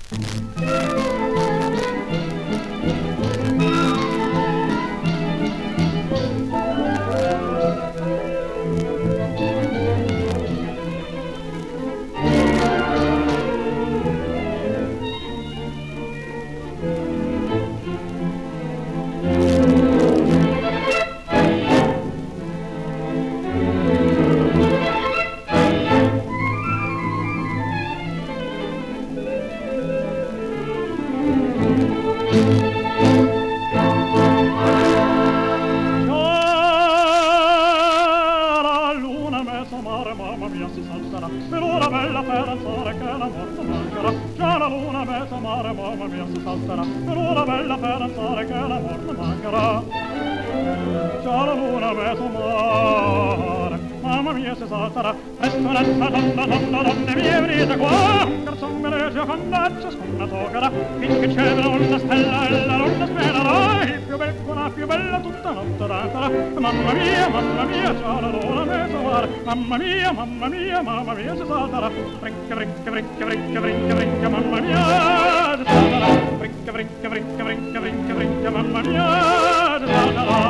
Mamma mia, si salterà, brinca, brinca, brinca, brinca, brinca, brinca, mamma mia, si salterà, brinca, brinca, brinca, brinca, brinca, brinca, mamma mia, si salterà.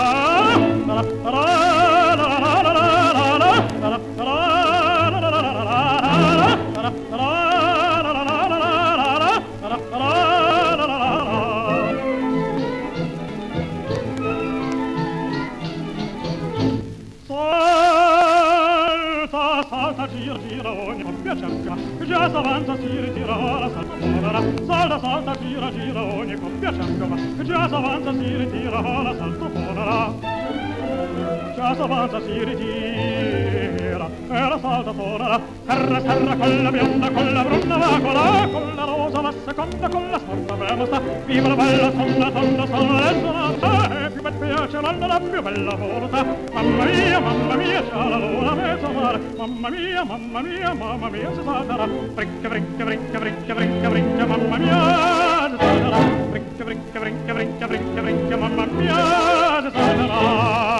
Già s'avanza, si ritira, la salta povera, salta, salta, gira, gira, ogni coppia ciancava. Già s'avanza, si ritira, la salta povera. Già s'avanza, si ritira, e la salta tornerà. Serra, serra, con la bionda, con la bruna vacola, con la rosa, la seconda, con la sorda ferma sta. Viva la bella sonda, sonda, sonda, e sonata, e più bel piace l'anno, la più bella volontà. Mamma mia, c'ha la luna mezzo mare. Mamma mia, si salterà. Brinca, brinca, brinca, brinca, brinca, brinca, mamma mia, si salterà. Brinca, brinca, brinca, brinca, brinca, brinca, mamma mia, si salterà.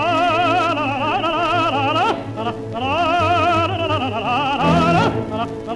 La la la la la la la la la la la la la la la la la la